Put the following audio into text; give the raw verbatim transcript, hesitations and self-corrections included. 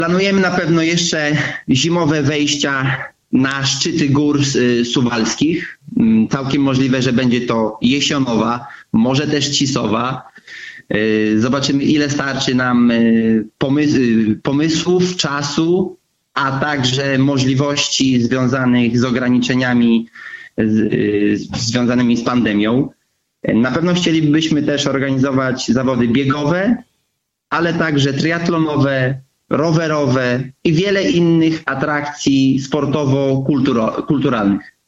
Planujemy na pewno jeszcze zimowe wejścia na szczyty gór y, suwalskich. Mm, Całkiem możliwe, że będzie to Jesionowa, może też Cisowa. Y, Zobaczymy, ile starczy nam y, pomys- y, pomysłów, czasu, a także możliwości związanych z ograniczeniami z, y, związanymi z pandemią. Na pewno chcielibyśmy też organizować zawody biegowe, ale także triatlonowe, rowerowe i wiele innych atrakcji sportowo-kulturalnych.